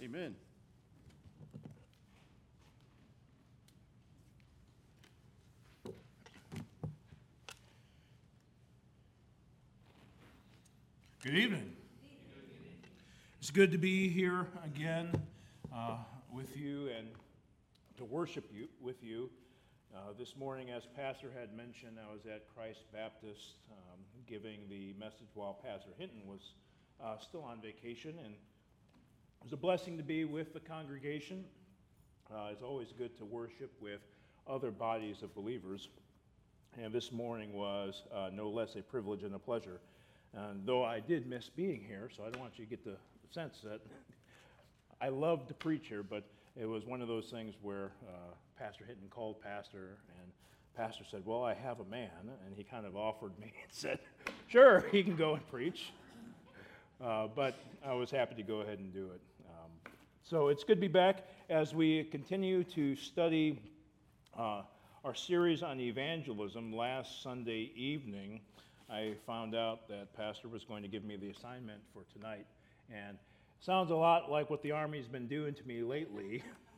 Amen. Good evening. It's good to be here again with you and to worship you with you. This morning, as Pastor had mentioned, I was at Christ Baptist giving the message while Pastor Hinton was still on vacation, and it was a blessing to be with the congregation. It's always good to worship with other bodies of believers, and this morning was no less a privilege and a pleasure. And though I did miss being here, so I don't want you to get the sense that I loved to preach here, but it was one of those things where Pastor Hinton called Pastor, and Pastor said, well, I have a man, and he kind of offered me and said, sure, he can go and preach. But I was happy to go ahead and do it. So it's good to be back as we continue to study our series on evangelism. Last Sunday evening, I found out that Pastor was going to give me the assignment for tonight, and it sounds a lot like what the Army's been doing to me lately,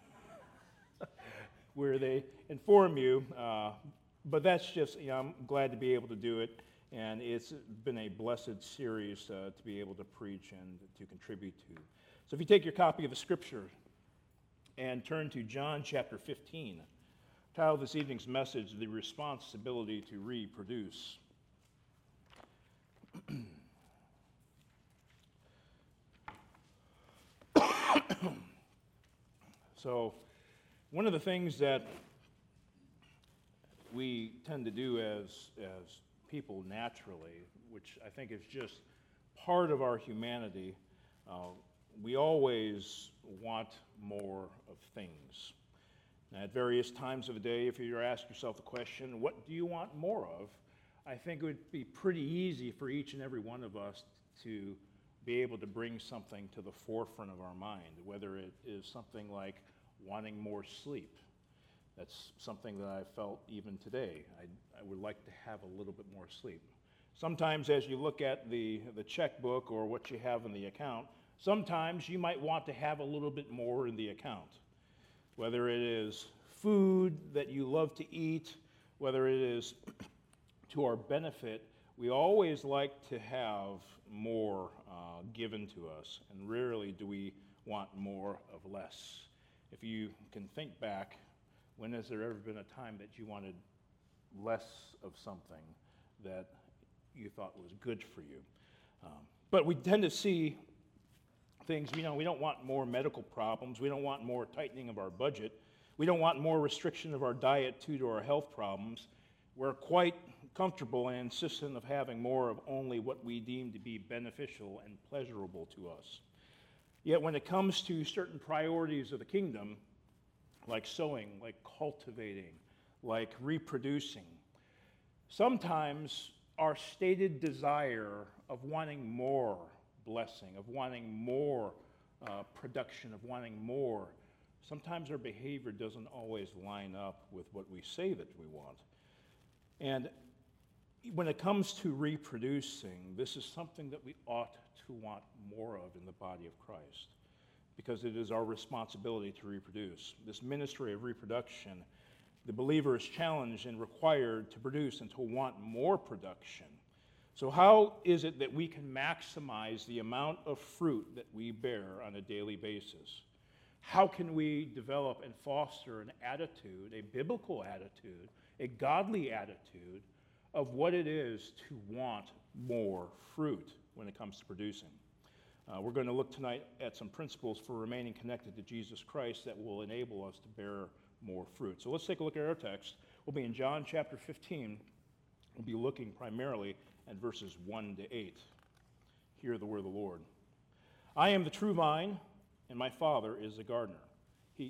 where they inform you, but that's just, I'm glad to be able to do it, and it's been a blessed series to be able to preach and to contribute to. So if you take your copy of the Scripture and turn to John chapter 15, title this evening's message, The Responsibility to Reproduce. So, one of the things that we tend to do as people naturally, which I think is just part of our humanity, we always want more of things. And at various times of the day, if you ask yourself the question, what do you want more of? I think it would be pretty easy for each and every one of us to be able to bring something to the forefront of our mind, whether it is something like wanting more sleep. That's something that I felt even today. I would like to have a little bit more sleep. Sometimes as you look at the checkbook or what you have in the account, sometimes you might want to have a little bit more in the account. Whether it is food that you love to eat, whether it is to our benefit, we always like to have more given to us, and rarely do we want more of less. If you can think back, when has there ever been a time that you wanted less of something that you thought was good for you? But we tend to see things, we don't want more medical problems, we don't want more tightening of our budget, we don't want more restriction of our diet due to our health problems. We're quite comfortable and insistent of having more of only what we deem to be beneficial and pleasurable to us. Yet when it comes to certain priorities of the kingdom, like sowing, like cultivating, like reproducing, sometimes our stated desire of wanting more blessing, of wanting more production, of wanting more, sometimes our behavior doesn't always line up with what we say that we want. And when it comes to reproducing, this is something that we ought to want more of in the body of Christ, because it is our responsibility to reproduce. This ministry of reproduction, the believer is challenged and required to produce and to want more production. So how is it that we can maximize the amount of fruit that we bear on a daily basis? How can we develop and foster an attitude, a biblical attitude, a godly attitude of what it is to want more fruit when it comes to producing? We're going to look tonight at some principles for remaining connected to Jesus Christ that will enable us to bear more fruit. So let's take a look at our text. We'll be in John chapter 15. We'll be looking primarily at verses 1 to 8. Hear the word of the Lord. I am the true vine, and my Father is the gardener. He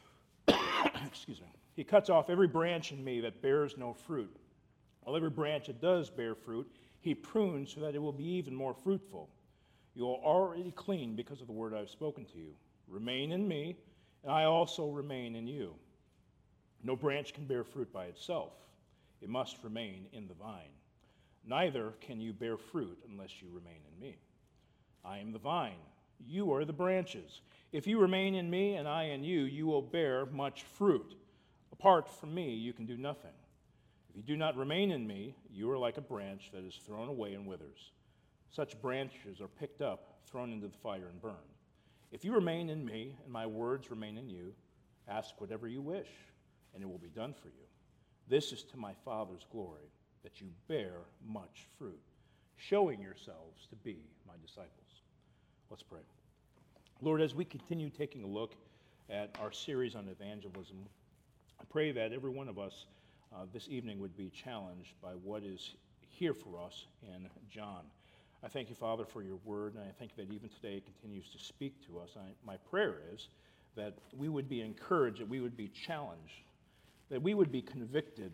He cuts off every branch in me that bears no fruit. While every branch that does bear fruit, he prunes so that it will be even more fruitful. You are already clean because of the word I have spoken to you. Remain in me, and I also remain in you. No branch can bear fruit by itself. It must remain in the vine. Neither can you bear fruit unless you remain in me. I am the vine, You are the branches. If you remain in me and I in you, you will bear much fruit. Apart from me, you can do nothing. If you do not remain in me, you are like a branch that is thrown away and withers. Such branches are picked up, thrown into the fire, and burned. If you remain in me and my words remain in you, ask whatever you wish, and it will be done for you. This is to my Father's glory, that you bear much fruit, showing yourselves to be my disciples. Let's pray. Lord, as we continue taking a look at our series on evangelism, I pray that every one of us this evening would be challenged by what is here for us in John. I thank you, Father, for your word, and I thank you that even today it continues to speak to us. My prayer is that we would be encouraged, that we would be challenged, that we would be convicted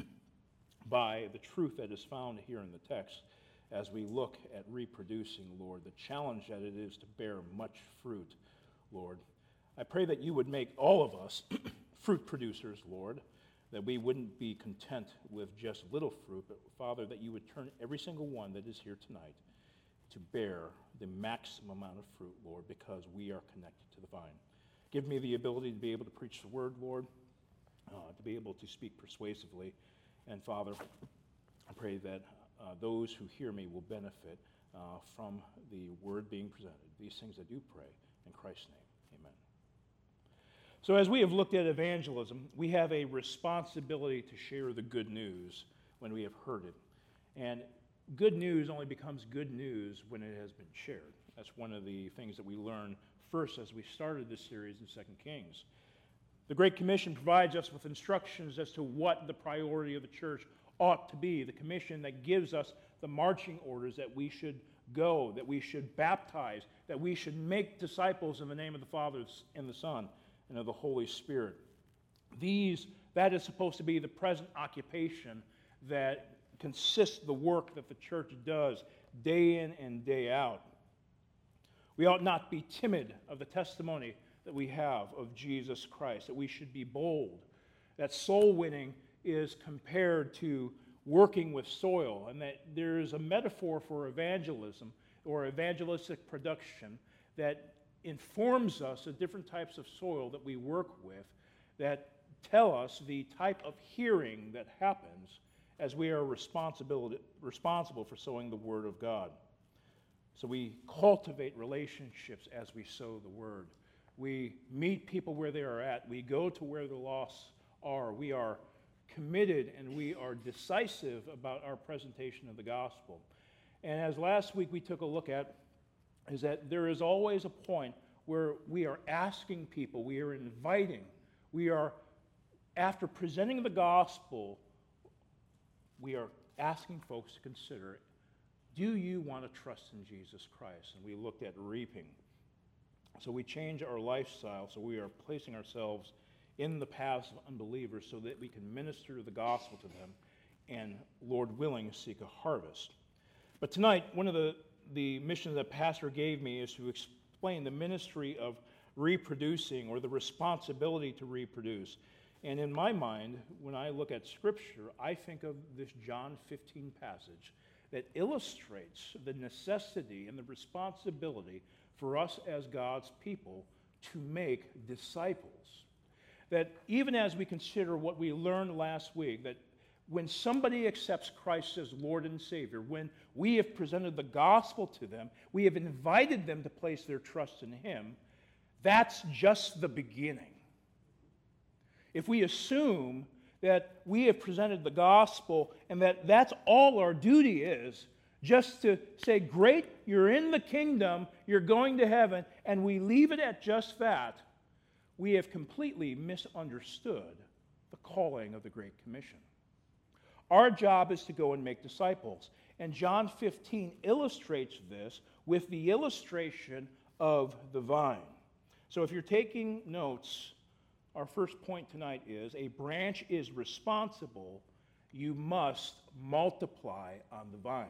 by the truth that is found here in the text as we look at reproducing, Lord, the challenge that it is to bear much fruit, Lord. I pray that you would make all of us fruit producers, Lord, that we wouldn't be content with just little fruit, but, Father, that you would turn every single one that is here tonight to bear the maximum amount of fruit, Lord, because we are connected to the vine. Give me the ability to be able to preach the word, Lord, to be able to speak persuasively. And, Father, I pray that those who hear me will benefit from the word being presented. These things I do pray in Christ's name. Amen. So as we have looked at evangelism, we have a responsibility to share the good news when we have heard it. And good news only becomes good news when it has been shared. That's one of the things that we learned first as we started this series in 2 Kings. The Great Commission provides us with instructions as to what the priority of the church ought to be. The commission that gives us the marching orders that we should go, that we should baptize, that we should make disciples in the name of the Father and the Son and of the Holy Spirit. That is supposed to be the present occupation that consists of the work that the church does day in and day out. We ought not be timid of the testimony that we have of Jesus Christ, that we should be bold, that soul winning is compared to working with soil, and that there is a metaphor for evangelism or evangelistic production that informs us of different types of soil that we work with that tell us the type of hearing that happens as we are responsible for sowing the Word of God. So we cultivate relationships as we sow the Word. We meet people where they are at. We go to where the lost are. We are committed and we are decisive about our presentation of the gospel. And as last week we took a look at, is that there is always a point where we are asking people, we are inviting, we are, after presenting the gospel, we are asking folks to consider, do you want to trust in Jesus Christ? And we looked at reaping. So we change our lifestyle, so we are placing ourselves in the paths of unbelievers so that we can minister the gospel to them and, Lord willing, seek a harvest. But tonight, one of the missions that Pastor gave me is to explain the ministry of reproducing, or the responsibility to reproduce. And in my mind, when I look at Scripture, I think of this John 15 passage that illustrates the necessity and the responsibility for us as God's people to make disciples. That even as we consider what we learned last week, that when somebody accepts Christ as Lord and Savior, when we have presented the gospel to them, we have invited them to place their trust in Him, that's just the beginning. If we assume that we have presented the gospel and that that's all our duty is, just to say, great, you're in the kingdom, you're going to heaven, and we leave it at just that, we have completely misunderstood the calling of the Great Commission. Our job is to go and make disciples. And John 15 illustrates this with the illustration of the vine. So if you're taking notes, our first point tonight is a branch is responsible, you must multiply on the vine.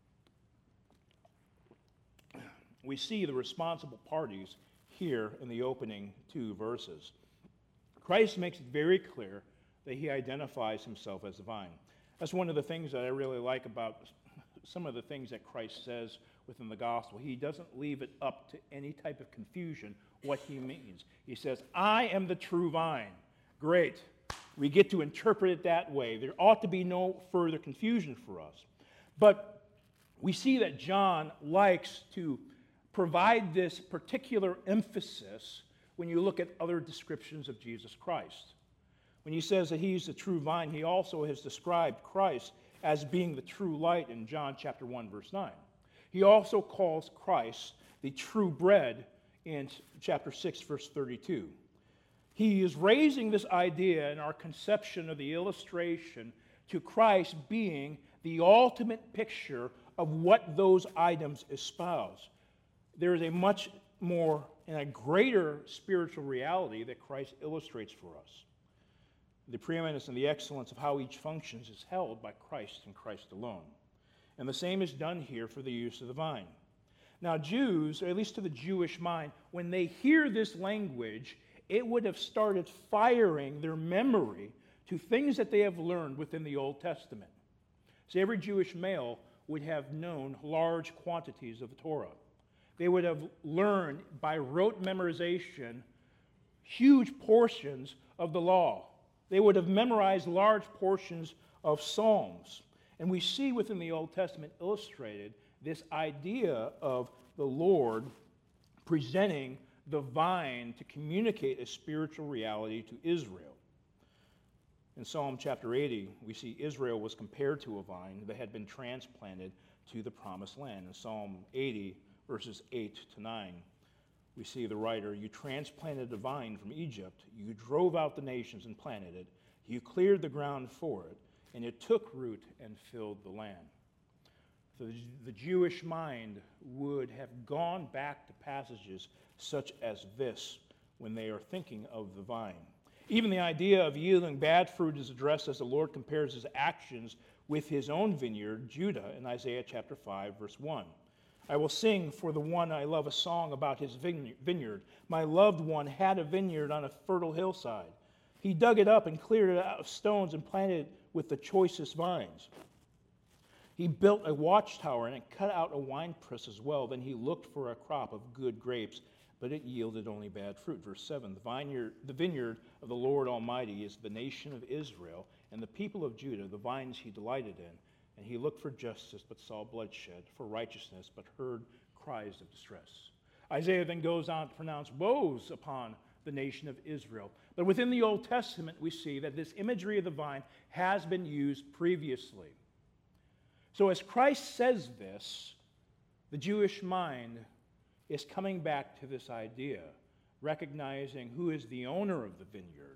We see the responsible parties here in the opening two verses. Christ makes it very clear that he identifies himself as the vine. That's one of the things that I really like about some of the things that Christ says within the gospel. He doesn't leave it up to any type of confusion what he means. He says, I am the true vine. Great. We get to interpret it that way. There ought to be no further confusion for us. But we see that John likes to provide this particular emphasis when you look at other descriptions of Jesus Christ. When he says that he's the true vine, he also has described Christ as being the true light in John chapter 1, verse 9. He also calls Christ the true bread in chapter 6, verse 32. He is raising this idea in our conception of the illustration to Christ being the ultimate picture of what those items espouse. There is a much more and a greater spiritual reality that Christ illustrates for us. The preeminence and the excellence of how each functions is held by Christ and Christ alone. And the same is done here for the use of the vine. Now, Jews, or at least to the Jewish mind, when they hear this language, it would have started firing their memory to things that they have learned within the Old Testament. So every Jewish male would have known large quantities of the Torah. They would have learned by rote memorization huge portions of the law. They would have memorized large portions of Psalms. And we see within the Old Testament illustrated this idea of the Lord presenting the vine to communicate a spiritual reality to Israel. In Psalm chapter 80, we see Israel was compared to a vine that had been transplanted to the promised land. In Psalm 80, verses 8 to 9, we see the writer, you transplanted a vine from Egypt, you drove out the nations and planted it, you cleared the ground for it, and it took root and filled the land. So the Jewish mind would have gone back to passages such as this when they are thinking of the vine. Even the idea of yielding bad fruit is addressed as the Lord compares his actions with his own vineyard, Judah, in Isaiah chapter 5, verse 1. I will sing for the one I love a song about his vineyard. My loved one had a vineyard on a fertile hillside. He dug it up and cleared it out of stones and planted it with the choicest vines. He built a watchtower and cut out a winepress as well. Then he looked for a crop of good grapes, but it yielded only bad fruit. Verse 7, the vineyard of the Lord Almighty is the nation of Israel, and the people of Judah, the vines he delighted in. And he looked for justice, but saw bloodshed, for righteousness, but heard cries of distress. Isaiah then goes on to pronounce woes upon the nation of Israel. But within the Old Testament, we see that this imagery of the vine has been used previously. So as Christ says this, the Jewish mind is coming back to this idea, recognizing who is the owner of the vineyard.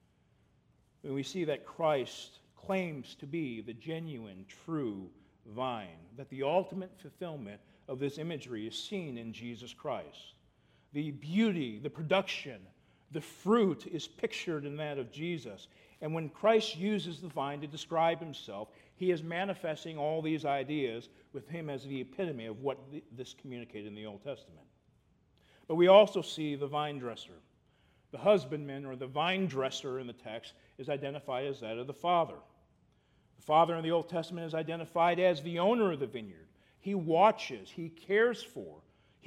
And we see that Christ claims to be the genuine, true vine, that the ultimate fulfillment of this imagery is seen in Jesus Christ. The beauty, the production, the fruit is pictured in that of Jesus. And when Christ uses the vine to describe himself, he is manifesting all these ideas with him as the epitome of what this communicated in the Old Testament. But we also see the vine dresser. The husbandman, or the vine dresser in the text, is identified as that of the father. The father in the Old Testament is identified as the owner of the vineyard. He watches, he cares for,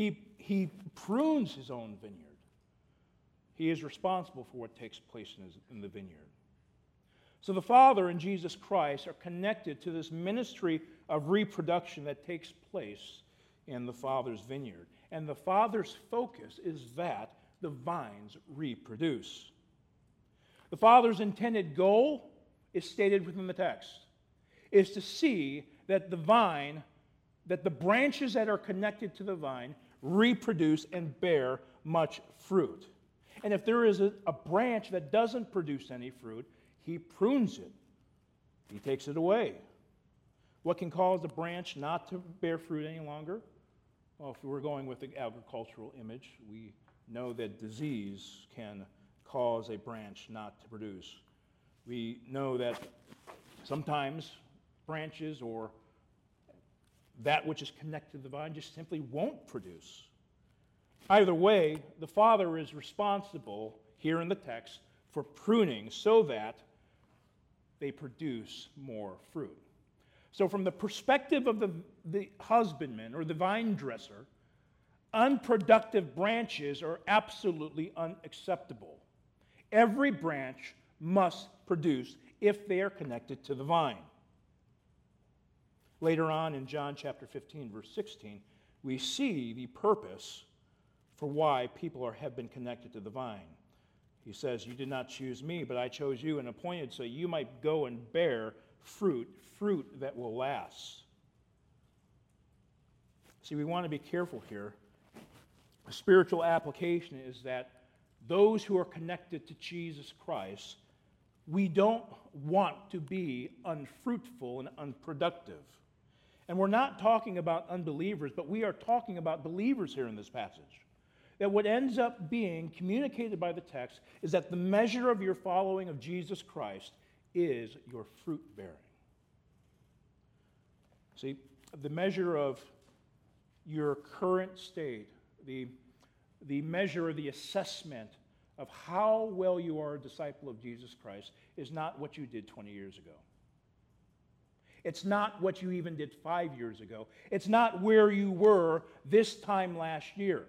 he prunes his own vineyard. He is responsible for what takes place in the vineyard. So the Father and Jesus Christ are connected to this ministry of reproduction that takes place in the Father's vineyard. And the Father's focus is that the vines reproduce. The Father's intended goal is stated within the text, is to see that the vine, that the branches that are connected to the vine reproduce and bear much fruit. And if there is a branch that doesn't produce any fruit, he prunes it. He takes it away. What can cause a branch not to bear fruit any longer? Well, if we're going with the agricultural image, we know that disease can cause a branch not to produce. We know that sometimes branches or that which is connected to the vine just simply won't produce. Either way, the Father is responsible here in the text for pruning so that they produce more fruit. So from the perspective of the husbandman or the vine dresser, unproductive branches are absolutely unacceptable. Every branch must produce if they are connected to the vine. Later on in John chapter 15, verse 16, we see the purpose for why people have been connected to the vine. He says, "You did not choose me, but I chose you and appointed so you might go and bear fruit that will last." See, we want to be careful here. A spiritual application is that those who are connected to Jesus Christ, we don't want to be unfruitful and unproductive. And we're not talking about unbelievers, but we are talking about believers here in this passage. That what ends up being communicated by the text is that the measure of your following of Jesus Christ is your fruit bearing. See, the measure of your current state, the measure of the assessment of how well you are a disciple of Jesus Christ is not what you did 20 years ago. It's not what you even did 5 years ago. It's not where you were this time last year.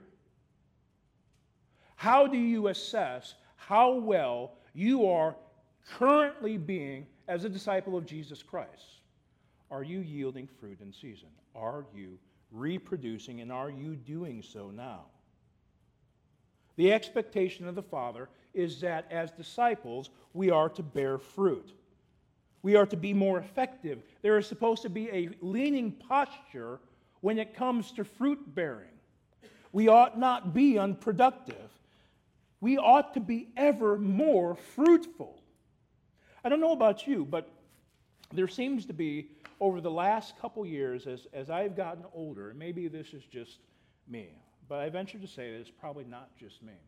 How do you assess how well you are currently being as a disciple of Jesus Christ? Are you yielding fruit in season? Are you reproducing, and are you doing so now? The expectation of the Father is that as disciples, we are to bear fruit. We are to be more effective. There is supposed to be a leaning posture when it comes to fruit bearing. We ought not be unproductive. We ought to be ever more fruitful. I don't know about you, but there seems to be, over the last couple years, as I've gotten older, and maybe this is just me, but I venture to say that it's probably not just me.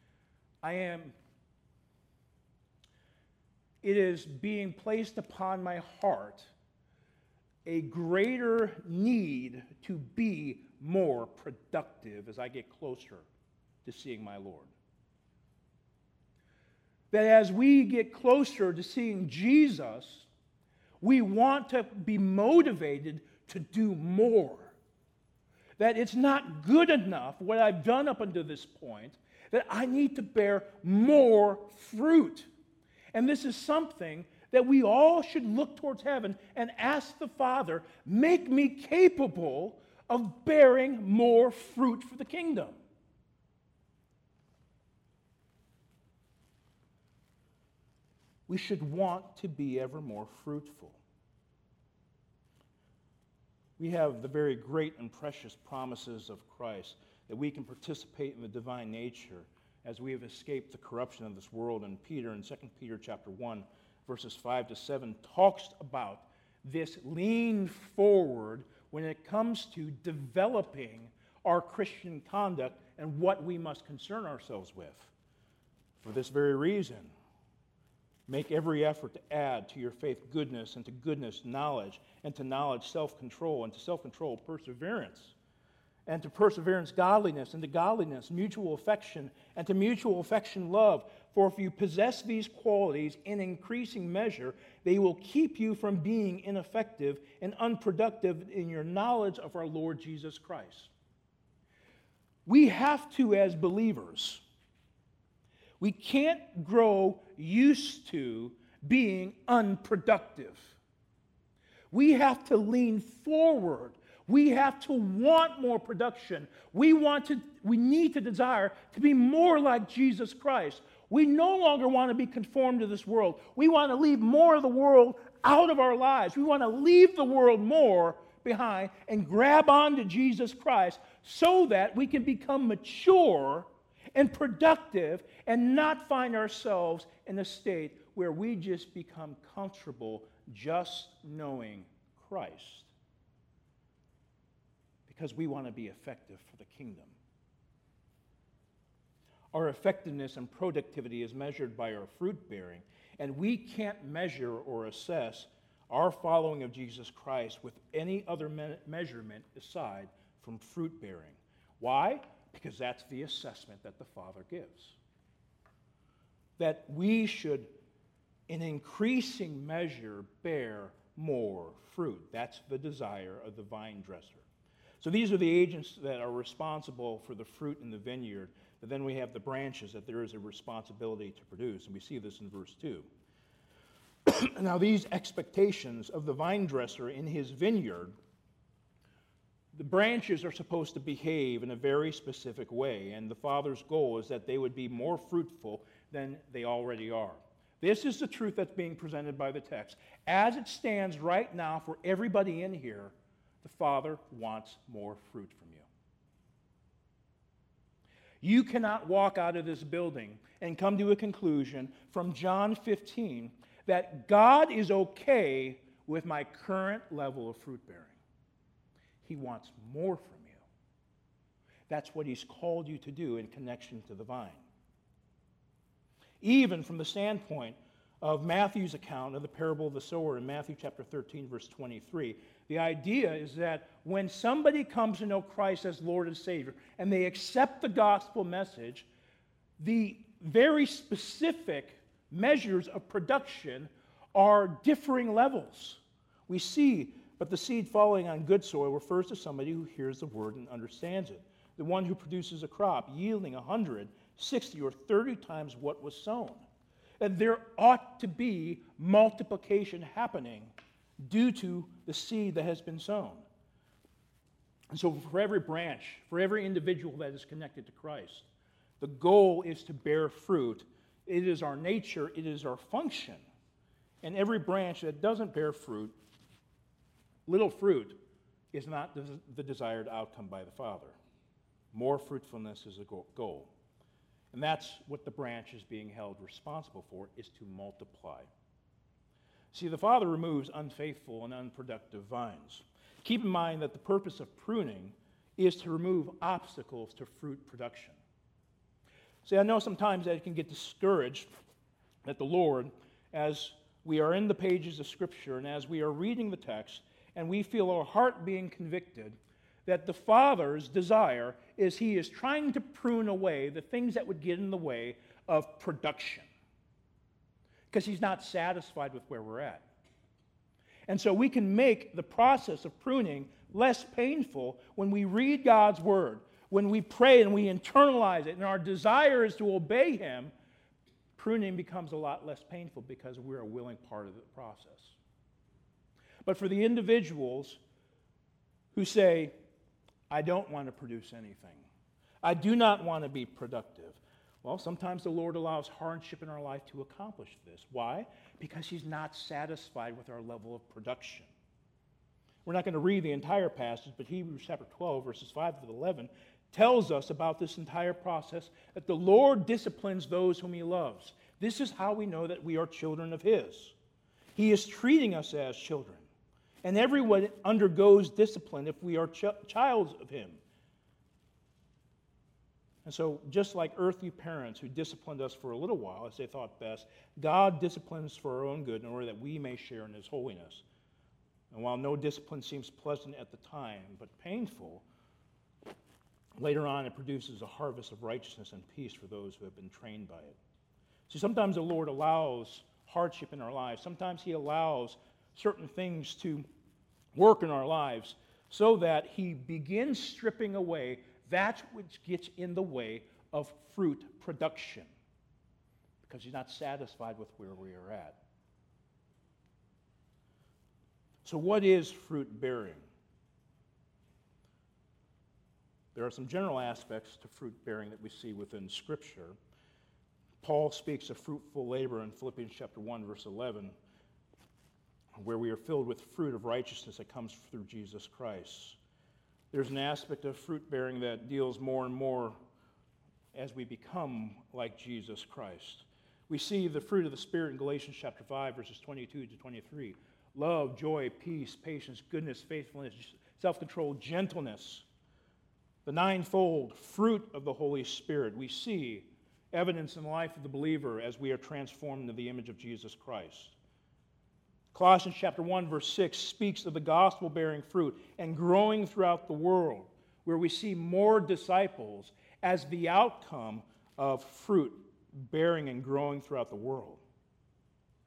It is being placed upon my heart a greater need to be more productive as I get closer to seeing my Lord. That as we get closer to seeing Jesus, we want to be motivated to do more. That it's not good enough what I've done up until this point, that I need to bear more fruit. And this is something that we all should look towards heaven and ask the Father, make me capable of bearing more fruit for the kingdom. We should want to be ever more fruitful. We have the very great and precious promises of Christ that we can participate in the divine nature as we have escaped the corruption of this world. And Peter in 2 Peter chapter 1, verses 5 to 7, talks about this lean forward when it comes to developing our Christian conduct and what we must concern ourselves with. For this very reason, make every effort to add to your faith goodness, and to goodness knowledge, and to knowledge self-control, and to self-control perseverance, and to perseverance godliness, and to godliness mutual affection, and to mutual affection love. For if you possess these qualities in increasing measure, they will keep you from being ineffective and unproductive in your knowledge of our Lord Jesus Christ. We have to, as believers, we can't grow used to being unproductive. We have to lean forward. We have to want more production. We need to desire to be more like Jesus Christ. We no longer want to be conformed to this world. We want to leave more of the world out of our lives. We want to leave the world more behind and grab onto Jesus Christ so that we can become mature and productive and not find ourselves in a state where we just become comfortable just knowing Christ. Because we want to be effective for the kingdom. Our effectiveness and productivity is measured by our fruit bearing, and we can't measure or assess our following of Jesus Christ with any other measurement aside from fruit bearing. Why? Because that's the assessment that the Father gives. That we should, in increasing measure, bear more fruit. That's the desire of the vine dresser. So these are the agents that are responsible for the fruit in the vineyard. But then we have the branches that there is a responsibility to produce. And we see this in verse 2. Now these expectations of the vine dresser in his vineyard, the branches are supposed to behave in a very specific way. And the Father's goal is that they would be more fruitful than they already are. This is the truth that's being presented by the text. As it stands right now for everybody in here, the Father wants more fruit from you. You cannot walk out of this building and come to a conclusion from John 15 that God is okay with my current level of fruit bearing. He wants more from you. That's what He's called you to do in connection to the vine. Even from the standpoint of Matthew's account of the parable of the sower in Matthew chapter 13, verse 23, the idea is that when somebody comes to know Christ as Lord and Savior and they accept the gospel message, the very specific measures of production are differing levels. We see, but the seed falling on good soil refers to somebody who hears the word and understands it. The one who produces a crop yielding 100, 60, or 30 times what was sown. And there ought to be multiplication happening due to the seed that has been sown. And so for every branch, for every individual that is connected to Christ, the goal is to bear fruit. It is our nature, it is our function. And every branch that doesn't bear fruit, little fruit, is not the desired outcome by the Father. More fruitfulness is a goal. And that's what the branch is being held responsible for, is to multiply. See, the Father removes unfaithful and unproductive vines. Keep in mind that the purpose of pruning is to remove obstacles to fruit production. See, I know sometimes that it can get discouraged that the Lord, as we are in the pages of Scripture and as we are reading the text, and we feel our heart being convicted, that the Father's desire is He is trying to prune away the things that would get in the way of production. Because He's not satisfied with where we're at. And so we can make the process of pruning less painful when we read God's Word, when we pray and we internalize it, and our desire is to obey Him. Pruning becomes a lot less painful because we're a willing part of the process. But for the individuals who say, I don't want to produce anything, I do not want to be productive, well, sometimes the Lord allows hardship in our life to accomplish this. Why? Because He's not satisfied with our level of production. We're not going to read the entire passage, but Hebrews chapter 12, verses 5 to 11, tells us about this entire process, that the Lord disciplines those whom He loves. This is how we know that we are children of His. He is treating us as children. And everyone undergoes discipline if we are childs of Him. And so, just like earthly parents who disciplined us for a little while as they thought best, God disciplines for our own good in order that we may share in His holiness. And while no discipline seems pleasant at the time, but painful, later on it produces a harvest of righteousness and peace for those who have been trained by it. See, sometimes the Lord allows hardship in our lives. Sometimes He allows certain things to work in our lives so that He begins stripping away that which gets in the way of fruit production, because He's not satisfied with where we are at. So what is fruit bearing? There are some general aspects to fruit bearing that we see within Scripture. Paul speaks of fruitful labor in Philippians chapter 1, verse 11, where we are filled with fruit of righteousness that comes through Jesus Christ. There's an aspect of fruit bearing that deals more and more as we become like Jesus Christ. We see the fruit of the Spirit in Galatians chapter 5, verses 22 to 23. Love, joy, peace, patience, goodness, faithfulness, self-control, gentleness. The ninefold fruit of the Holy Spirit. We see evidence in the life of the believer as we are transformed into the image of Jesus Christ. Colossians chapter 1, verse 6 speaks of the gospel-bearing fruit and growing throughout the world, where we see more disciples as the outcome of fruit bearing and growing throughout the world.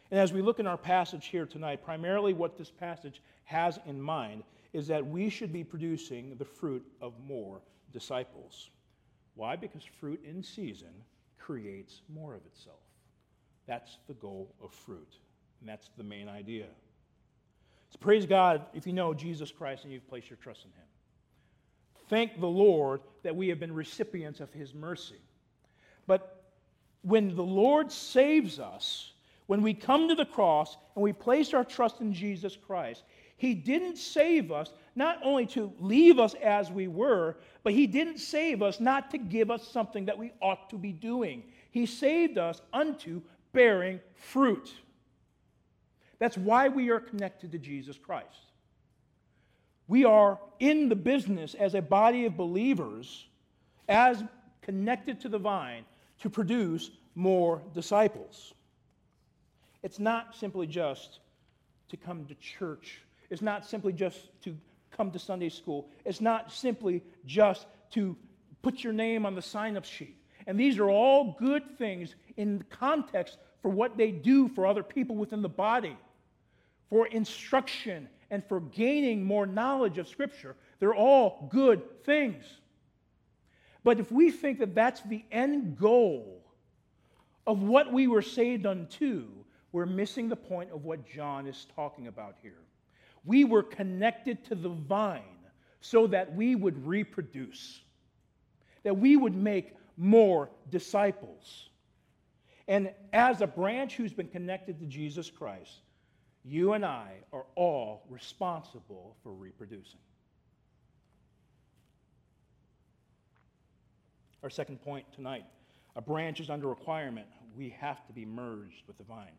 And as we look in our passage here tonight, primarily what this passage has in mind is that we should be producing the fruit of more disciples. Why? Because fruit in season creates more of itself. That's the goal of fruit, and that's the main idea. So praise God if you know Jesus Christ and you've placed your trust in Him. Thank the Lord that we have been recipients of His mercy. But when the Lord saves us, when we come to the cross and we place our trust in Jesus Christ, He didn't save us not only to leave us as we were, but He didn't save us not to give us something that we ought to be doing. He saved us unto bearing fruit. That's why we are connected to Jesus Christ. We are in the business as a body of believers, as connected to the vine, to produce more disciples. It's not simply just to come to church. It's not simply just to come to Sunday school. It's not simply just to put your name on the sign-up sheet. And these are all good things in context for what they do for other people within the body, for instruction and for gaining more knowledge of Scripture. They're all good things. But if we think that that's the end goal of what we were saved unto, we're missing the point of what John is talking about here. We were connected to the vine so that we would reproduce, that we would make more disciples. And as a branch who's been connected to Jesus Christ, you and I are all responsible for reproducing. Our second point tonight, a branch is under requirement. We have to be merged with the vine.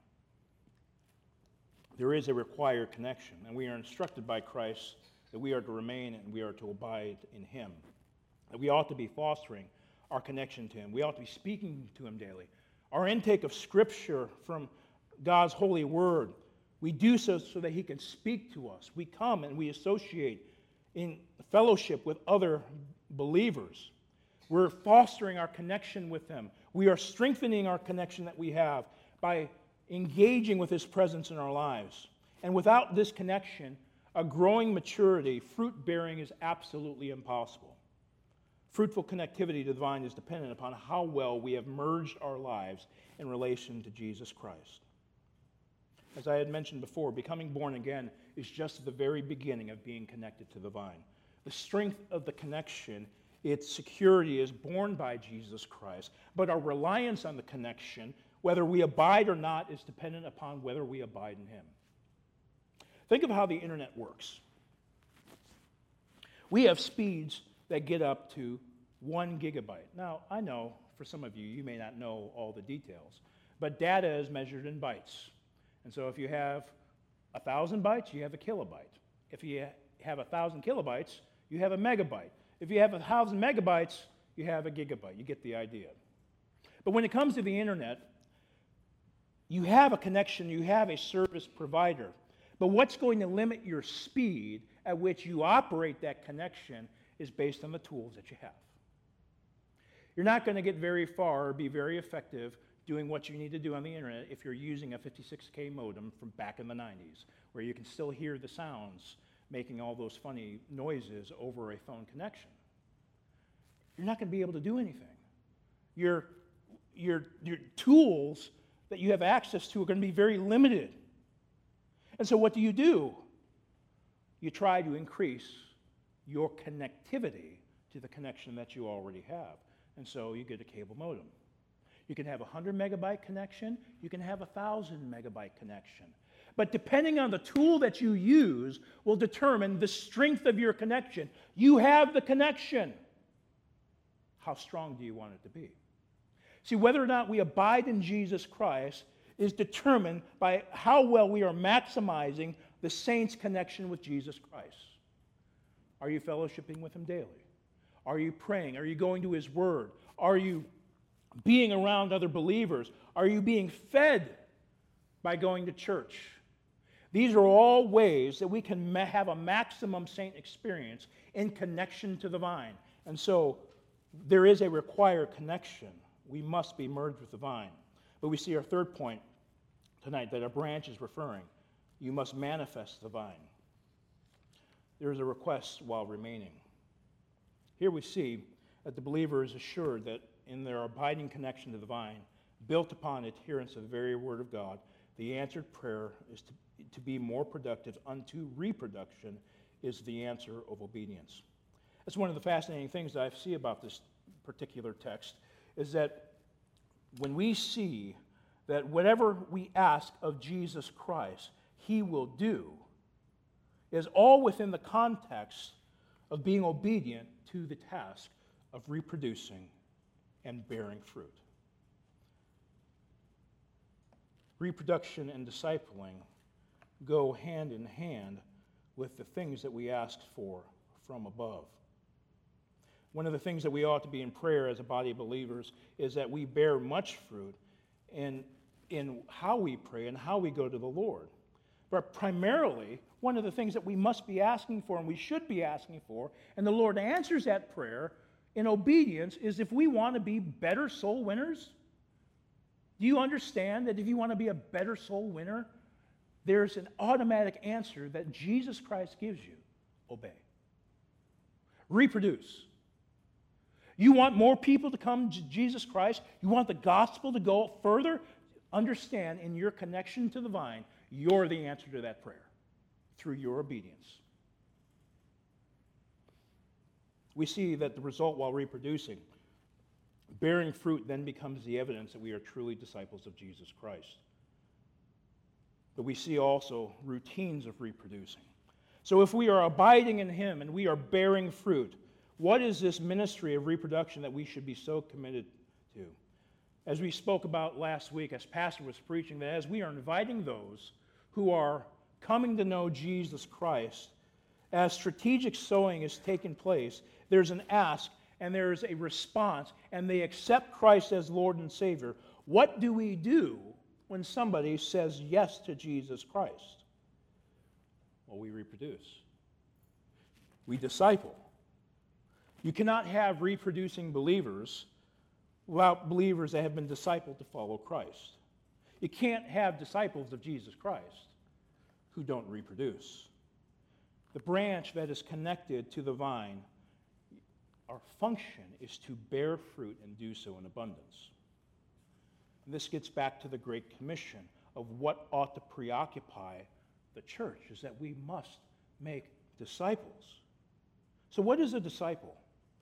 There is a required connection, and we are instructed by Christ that we are to remain and we are to abide in Him. That we ought to be fostering our connection to Him. We ought to be speaking to Him daily. Our intake of Scripture from God's holy Word, we do so that He can speak to us. We come and we associate in fellowship with other believers. We're fostering our connection with them. We are strengthening our connection that we have by engaging with His presence in our lives. And without this connection, a growing maturity, fruit bearing is absolutely impossible. Fruitful connectivity to the vine is dependent upon how well we have merged our lives in relation to Jesus Christ. As I had mentioned before, becoming born again is just the very beginning of being connected to the vine. The strength of the connection, its security, is borne by Jesus Christ, but our reliance on the connection, whether we abide or not, is dependent upon whether we abide in Him. Think of how the internet works. We have speeds that get up to 1 gigabyte. Now, I know for some of you, you may not know all the details, but data is measured in bytes. And so if you have 1,000 bytes, you have a kilobyte. If you have 1,000 kilobytes, you have a megabyte. If you have 1,000 megabytes, you have a gigabyte. You get the idea. But when it comes to the internet, you have a connection, you have a service provider. But what's going to limit your speed at which you operate that connection is based on the tools that you have. You're not going to get very far or be very effective doing what you need to do on the internet if you're using a 56K modem from back in the 90s, where you can still hear the sounds making all those funny noises over a phone connection. You're not going to be able to do anything. Your tools that you have access to are going to be very limited. And so what do? You try to increase your connectivity to the connection that you already have. And so you get a cable modem. You can have a 100 megabyte connection. You can have a 1,000 megabyte connection. But depending on the tool that you use will determine the strength of your connection. You have the connection. How strong do you want it to be? See, whether or not we abide in Jesus Christ is determined by how well we are maximizing the saints' connection with Jesus Christ. Are you fellowshipping with Him daily? Are you praying? Are you going to His Word? Are you being around other believers? Are you being fed by going to church? These are all ways that we can have a maximum saint experience in connection to the vine. And so there is a required connection. We must be merged with the vine. But we see our third point. tonight that a branch is referring. You must manifest the vine. There is a request while remaining. Here we see that the believer is assured that in their abiding connection to the vine, built upon adherence to the very word of God, the answered prayer is to be more productive unto reproduction is the answer of obedience. That's one of the fascinating things that I see about this particular text, is that when we see that whatever we ask of Jesus Christ, he will do, is all within the context of being obedient to the task of reproducing and bearing fruit. Reproduction and discipling go hand in hand with the things that we ask for from above. One of the things that we ought to be in prayer as a body of believers is that we bear much fruit in how we pray and how we go to the Lord. But primarily, one of the things that we must be asking for and we should be asking for, and the Lord answers that prayer in obedience, is if we want to be better soul winners. Do you understand that if you want to be a better soul winner, there's an automatic answer that Jesus Christ gives you? Obey. Reproduce. You want more people to come to Jesus Christ? You want the gospel to go further? Understand, in your connection to the vine, you're the answer to that prayer through your obedience. We see that the result while reproducing, bearing fruit, then becomes the evidence that we are truly disciples of Jesus Christ. But we see also routines of reproducing. So if we are abiding in him and we are bearing fruit, what is this ministry of reproduction that we should be so committed to? As we spoke about last week, as Pastor was preaching, that as we are inviting those who are coming to know Jesus Christ, as strategic sowing is taking place, there's an ask and there's a response, and they accept Christ as Lord and Savior. What do we do when somebody says yes to Jesus Christ? Well, we reproduce. We disciple. You cannot have reproducing believers without believers that have been discipled to follow Christ. You can't have disciples of Jesus Christ who don't reproduce. The branch that is connected to the vine, our function is to bear fruit and do so in abundance. And this gets back to the Great Commission of what ought to preoccupy the church, is that we must make disciples. So what is a disciple?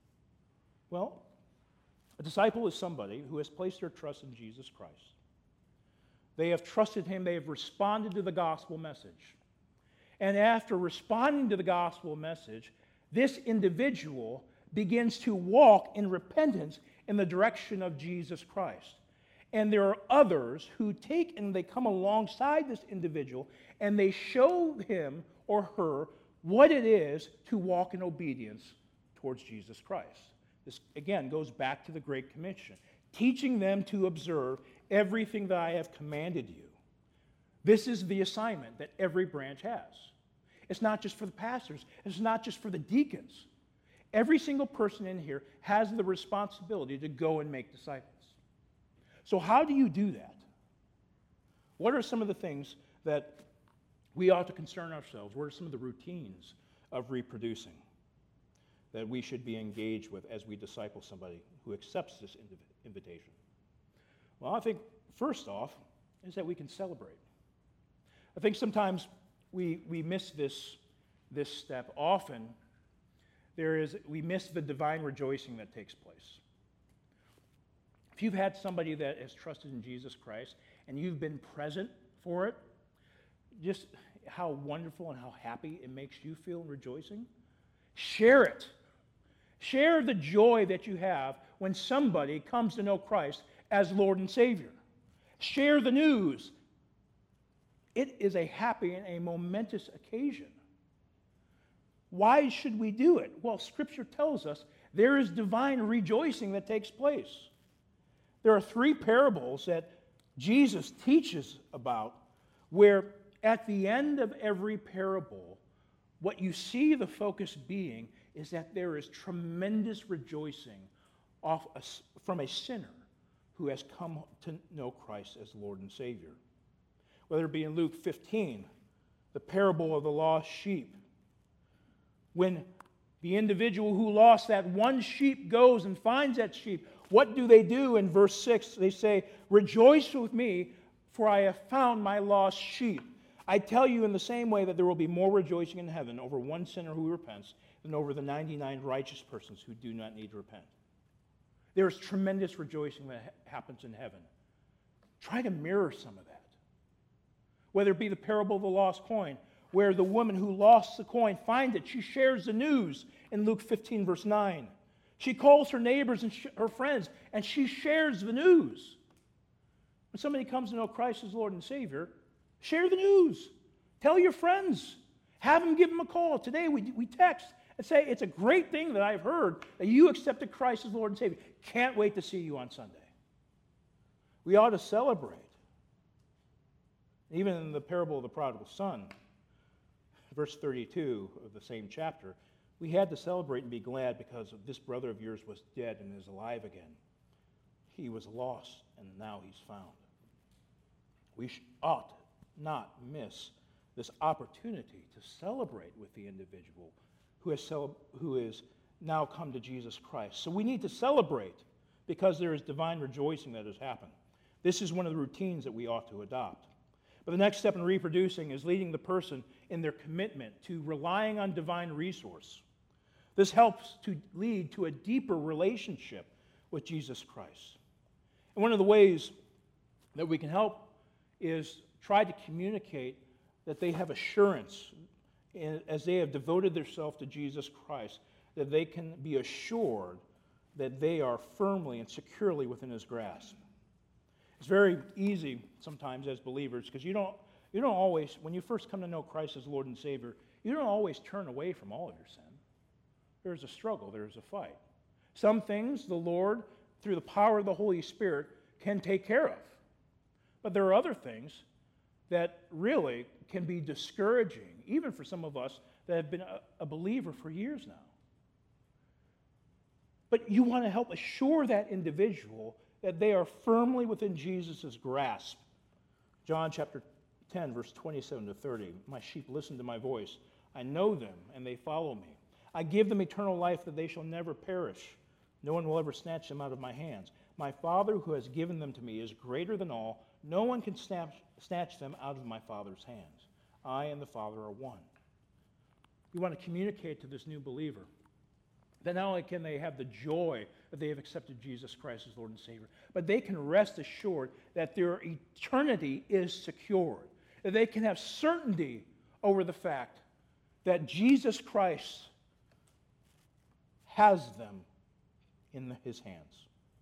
Well, a disciple is somebody who has placed their trust in Jesus Christ. They have trusted him. They have responded to the gospel message. And after responding to the gospel message, this individual begins to walk in repentance in the direction of Jesus Christ. And there are others who take and they come alongside this individual and they show him or her what it is to walk in obedience towards Jesus Christ. This, again, goes back to the Great Commission, teaching them to observe everything that I have commanded you. This is the assignment that every branch has. It's not just for the pastors. It's not just for the deacons. Every single person in here has the responsibility to go and make disciples. So how do you do that? What are some of the things that we ought to concern ourselves? What are some of the routines of reproducing that we should be engaged with as we disciple somebody who accepts this invitation? Well, I think first off is that we can celebrate. I think sometimes we miss this step. Often we miss the divine rejoicing that takes place. If you've had somebody that has trusted in Jesus Christ and you've been present for it, just how wonderful and how happy it makes you feel rejoicing. Share it. Share the joy that you have when somebody comes to know Christ as Lord and Savior. Share the news. It is a happy and a momentous occasion. Why should we do it? Well, Scripture tells us there is divine rejoicing that takes place. There are 3 parables that Jesus teaches about where at the end of every parable, what you see the focus being is that there is tremendous rejoicing from a sinner who has come to know Christ as Lord and Savior. whether it be in Luke 15, the parable of the lost sheep. When the individual who lost that one sheep goes and finds that sheep, what do? In verse 6, they say, "Rejoice with me, for I have found my lost sheep." I tell you in the same way that there will be more rejoicing in heaven over one sinner who repents than over the 99 righteous persons who do not need to repent. There is tremendous rejoicing that happens in heaven. Try to mirror some of that. Whether it be the parable of the lost coin, where the woman who lost the coin finds it, she shares the news in Luke 15, verse 9. She calls her neighbors and her friends, and she shares the news. When somebody comes to know Christ as Lord and Savior, share the news. Tell your friends. Have them give them a call. Today we text and say, "It's a great thing that I've heard that you accepted Christ as Lord and Savior. Can't wait to see you on Sunday." We ought to celebrate. Even in the parable of the prodigal son, verse 32 of the same chapter, we had to celebrate and be glad because this brother of yours was dead and is alive again. He was lost and now he's found. We ought not miss this opportunity to celebrate with the individual who has now come to Jesus Christ. So we need to celebrate because there is divine rejoicing that has happened. This is one of the routines that we ought to adopt. But the next step in reproducing is leading the person in their commitment to relying on divine resource. This helps to lead to a deeper relationship with Jesus Christ. And one of the ways that we can help is try to communicate that they have assurance as they have devoted themselves to Jesus Christ, that they can be assured that they are firmly and securely within His grasp. It's very easy sometimes as believers because you don't always, when you first come to know Christ as Lord and Savior, you don't always turn away from all of your sin. There's a struggle, there's a fight. Some things the Lord, through the power of the Holy Spirit, can take care of. But there are other things that really can be discouraging, even for some of us that have been a believer for years now. But you want to help assure that individual that they are firmly within Jesus' grasp. John chapter 10, verse 27 to 30. "My sheep listen to my voice. I know them, and they follow me. I give them eternal life, that they shall never perish. No one will ever snatch them out of my hands. My Father who has given them to me is greater than all. No one can snatch them out of my Father's hands. I and the Father are one." We want to communicate to this new believer that not only can they have the joy that they have accepted Jesus Christ as Lord and Savior, but they can rest assured that their eternity is secured. That they can have certainty over the fact that Jesus Christ has them in His hands.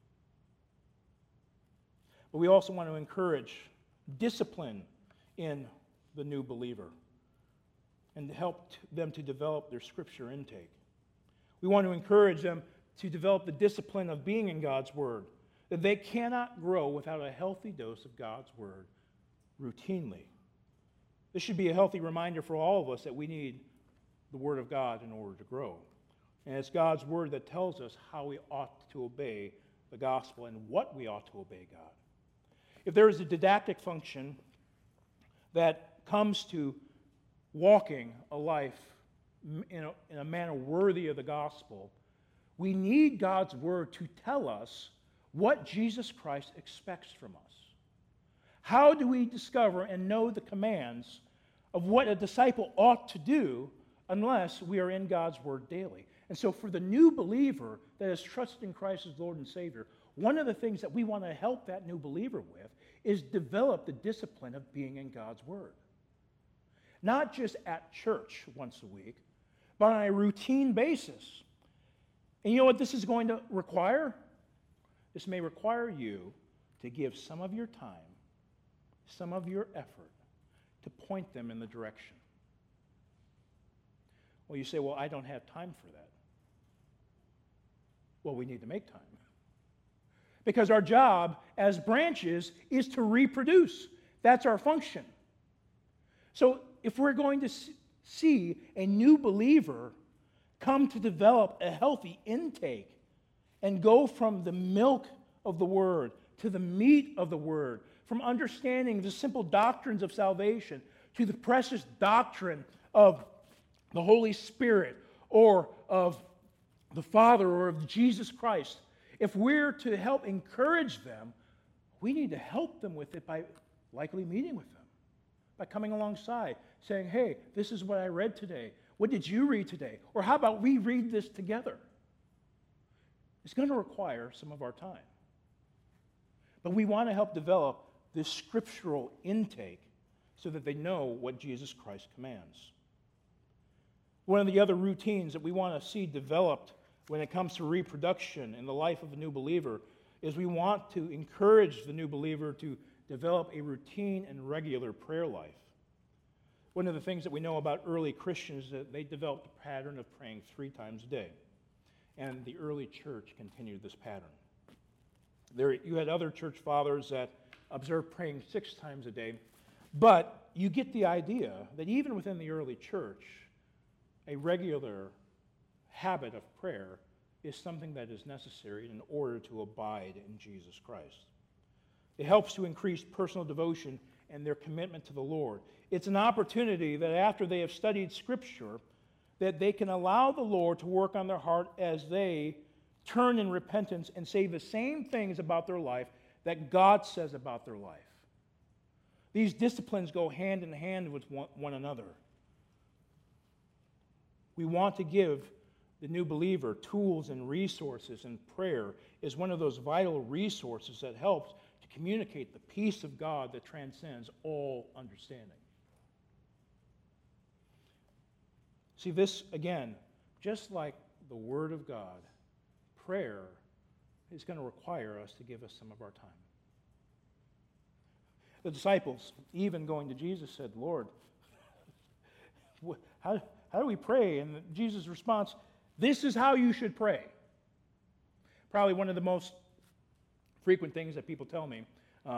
But we also want to encourage discipline in the new believer and help them to develop their scripture intake. We want to encourage them to develop the discipline of being in God's Word, that they cannot grow without a healthy dose of God's Word routinely. This should be a healthy reminder for all of us that we need the Word of God in order to grow. And it's God's Word that tells us how we ought to obey the gospel and what we ought to obey God. If there is a didactic function that comes to walking a life in a manner worthy of the gospel, we need God's Word to tell us what Jesus Christ expects from us. How do we discover and know the commands of what a disciple ought to do unless we are in God's Word daily? And so for the new believer that is trusted in Christ as Lord and Savior, one of the things that we want to help that new believer with is develop the discipline of being in God's Word. Not just at church once a week, but on a routine basis. And you know what this is going to require? This may require you to give some of your time, some of your effort, to point them in the direction. Well, you say, well, I don't have time for that. Well, we need to make time. Because our job as branches is to reproduce. That's our function. So if we're going to see a new believer come to develop a healthy intake and go from the milk of the Word to the meat of the Word, from understanding the simple doctrines of salvation to the precious doctrine of the Holy Spirit or of the Father or of Jesus Christ. If we're to help encourage them, we need to help them with it by likely meeting with them, by coming alongside, saying, hey, this is what I read today. What did you read today? Or how about we read this together? It's going to require some of our time. But we want to help develop this scriptural intake so that they know what Jesus Christ commands. One of the other routines that we want to see developed when it comes to reproduction in the life of a new believer is we want to encourage the new believer to develop a routine and regular prayer life. One of the things that we know about early Christians is that they developed a pattern of praying 3 times a day. And the early church continued this pattern. You had other church fathers that observed praying 6 times a day, but you get the idea that even within the early church, a regular habit of prayer is something that is necessary in order to abide in Jesus Christ. It helps to increase personal devotion and their commitment to the Lord. It's an opportunity that after they have studied Scripture, that they can allow the Lord to work on their heart as they turn in repentance and say the same things about their life that God says about their life. These disciplines go hand in hand with one another. We want to give the new believer tools and resources, and prayer is one of those vital resources that helps to communicate the peace of God that transcends all understanding. See, this, again, just like the Word of God, prayer is going to require us to give us some of our time. The disciples, even going to Jesus, said, Lord, how do we pray? And Jesus' response, this is how you should pray. Probably one of the most frequent things that people tell me,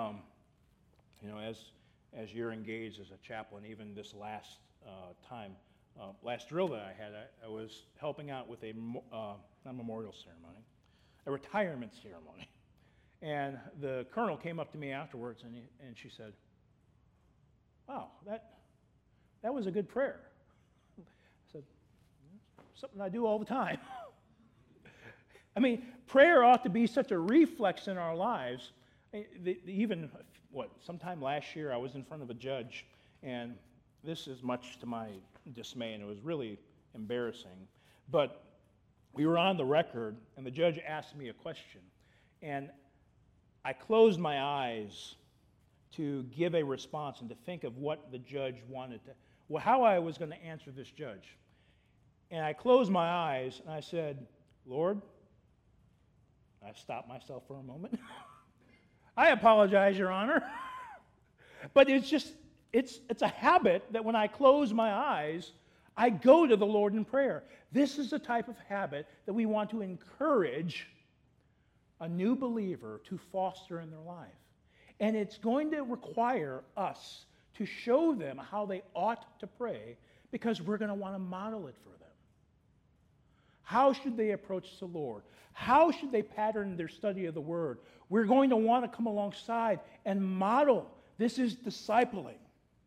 as you're engaged as a chaplain, even this last last drill that I had, I was helping out with not a memorial ceremony, a retirement ceremony. And the colonel came up to me afterwards, and she said, wow, that was a good prayer. I said, something I do all the time. I mean, prayer ought to be such a reflex in our lives. Even, sometime last year I was in front of a judge, and this is much to my dismay, and it was really embarrassing. But we were on the record, and the judge asked me a question. And I closed my eyes to give a response and to think of what the judge wanted to, how I was going to answer this judge. And I closed my eyes, and I said, Lord, I stopped myself for a moment. I apologize, Your Honor. But it's a habit that when I close my eyes, I go to the Lord in prayer. This is the type of habit that we want to encourage a new believer to foster in their life. And it's going to require us to show them how they ought to pray, because we're going to want to model it for them. How should they approach the Lord? How should they pattern their study of the Word? We're going to want to come alongside and model. This is discipling.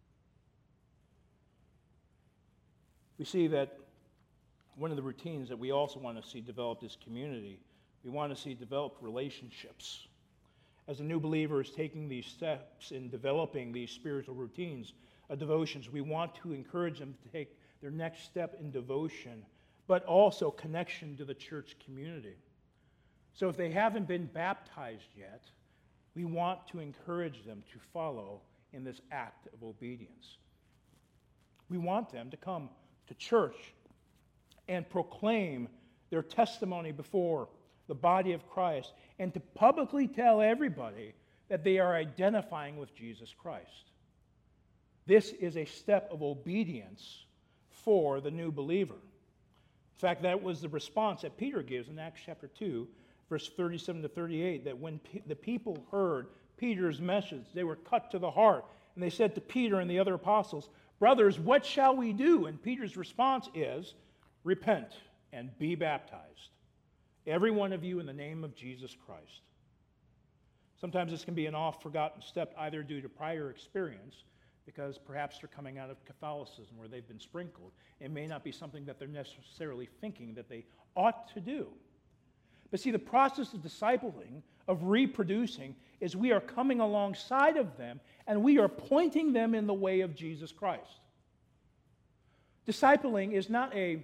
We see that one of the routines that we also want to see developed is community. We want to see developed relationships. As a new believer is taking these steps in developing these spiritual routines, devotions, we want to encourage them to take their next step in devotion, but also connection to the church community. So if they haven't been baptized yet, we want to encourage them to follow in this act of obedience. We want them to come to church and proclaim their testimony before the body of Christ, and to publicly tell everybody that they are identifying with Jesus Christ. This is a step of obedience for the new believer. In fact, that was the response that Peter gives in Acts chapter 2, verse 37 to 38, that when the people heard Peter's message, they were cut to the heart, and they said to Peter and the other apostles, brothers, what shall we do? And Peter's response is, repent and be baptized, every one of you, in the name of Jesus Christ. Sometimes this can be an oft-forgotten step, either due to prior experience, because perhaps they're coming out of Catholicism where they've been sprinkled. It may not be something that they're necessarily thinking that they ought to do. But see, the process of discipling, of reproducing, is we are coming alongside of them and we are pointing them in the way of Jesus Christ. Discipling is not a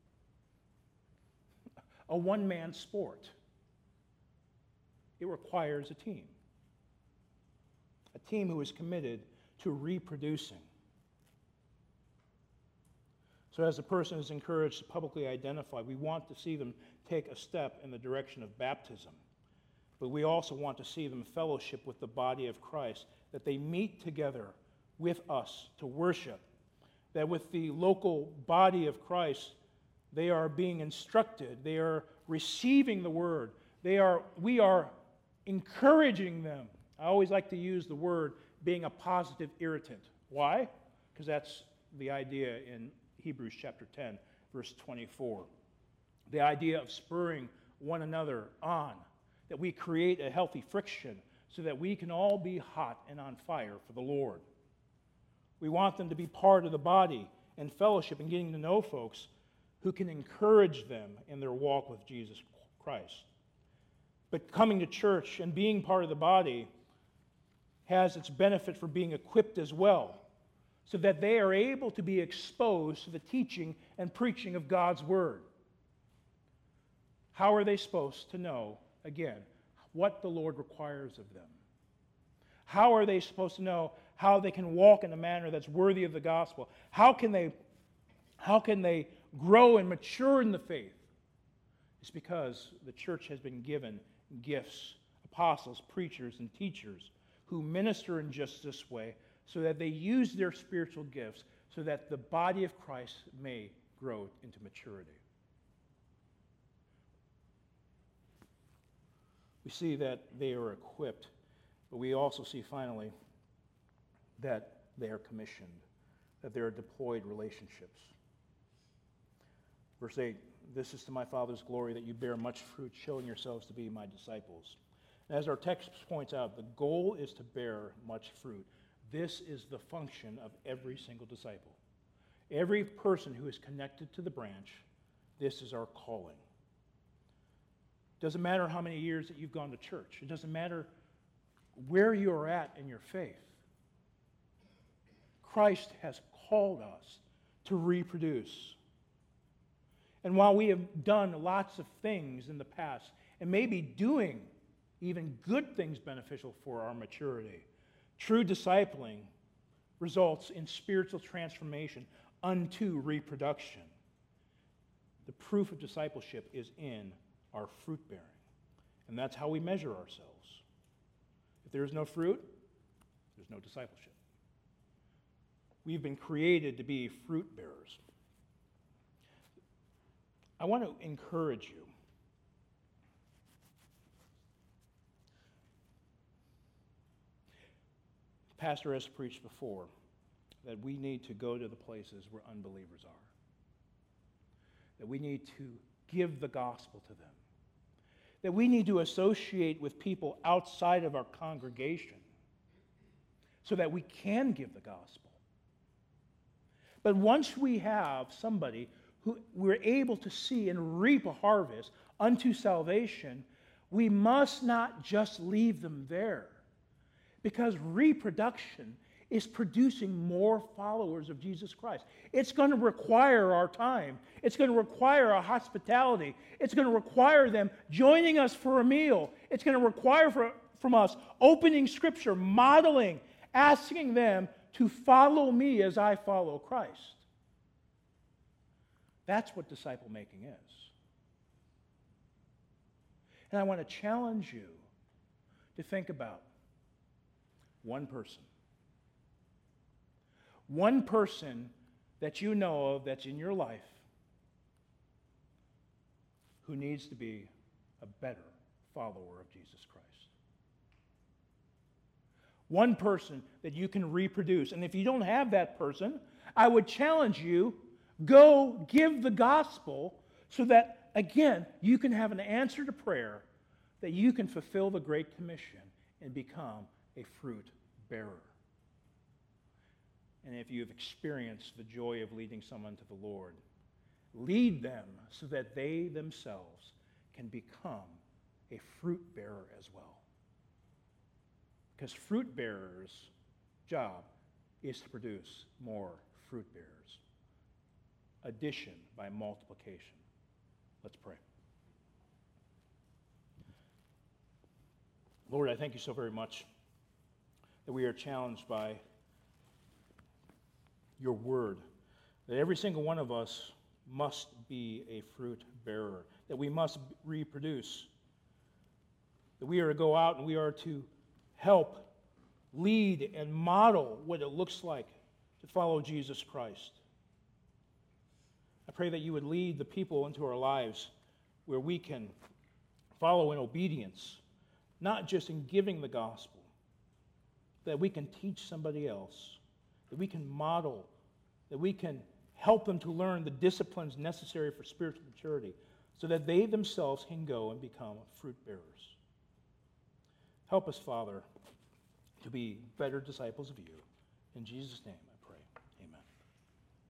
one-man sport. It requires a team who is committed to reproducing. So as a person is encouraged to publicly identify, we want to see them take a step in the direction of baptism. But we also want to see them fellowship with the body of Christ, that they meet together with us to worship, that with the local body of Christ, they are being instructed, they are receiving the word, we are encouraging them. I always like to use the word being a positive irritant. Why? Because that's the idea in Hebrews chapter 10, verse 24. The idea of spurring one another on, that we create a healthy friction so that we can all be hot and on fire for the Lord. We want them to be part of the body and fellowship and getting to know folks who can encourage them in their walk with Jesus Christ. But coming to church and being part of the body has its benefit for being equipped as well, so that they are able to be exposed to the teaching and preaching of God's Word. How are they supposed to know, again, what the Lord requires of them? How are they supposed to know how they can walk in a manner that's worthy of the gospel? How can they grow and mature in the faith? It's because the church has been given gifts, apostles, preachers, and teachers who minister in just this way, so that they use their spiritual gifts so that the body of Christ may grow into maturity. We see that they are equipped, but we also see finally that they are commissioned, that they are deployed relationships. Verse 8, "This is to my Father's glory that you bear much fruit, showing yourselves to be my disciples." And as our text points out, the goal is to bear much fruit. This is the function of every single disciple. Every person who is connected to the branch, this is our calling. It doesn't matter how many years that you've gone to church. It doesn't matter where you are at in your faith. Christ has called us to reproduce. And while we have done lots of things in the past, and maybe doing even good things beneficial for our maturity, true discipling results in spiritual transformation unto reproduction. The proof of discipleship is in our fruit bearing. And that's how we measure ourselves. If there is no fruit, there's no discipleship. We've been created to be fruit bearers. I want to encourage you. The pastor has preached before that we need to go to the places where unbelievers are. That we need to give the gospel to them. That we need to associate with people outside of our congregation so that we can give the gospel. But once we have somebody who we're able to see and reap a harvest unto salvation, we must not just leave them there. Because reproduction is producing more followers of Jesus Christ. It's going to require our time. It's going to require our hospitality. It's going to require them joining us for a meal. It's going to require from us opening Scripture, modeling, asking them to follow me as I follow Christ. That's what disciple making is. And I want to challenge you to think about one person. One person that you know of that's in your life who needs to be a better follower of Jesus Christ. One person that you can reproduce. And if you don't have that person, I would challenge you, go give the gospel so that, again, you can have an answer to prayer, that you can fulfill the Great Commission and become a fruit bearer. And if you've experienced the joy of leading someone to the Lord, lead them so that they themselves can become a fruit bearer as well. Because fruit bearers' job is to produce more fruit bearers. Addition by multiplication. Let's pray. Lord, I thank you so very much that we are challenged by your word, that every single one of us must be a fruit bearer, that we must reproduce, that we are to go out and we are to help lead and model what it looks like to follow Jesus Christ. I pray that you would lead the people into our lives where we can follow in obedience, not just in giving the gospel, that we can teach somebody else, that we can model, that we can help them to learn the disciplines necessary for spiritual maturity so that they themselves can go and become fruit bearers. Help us, Father, to be better disciples of you. In Jesus' name, I pray.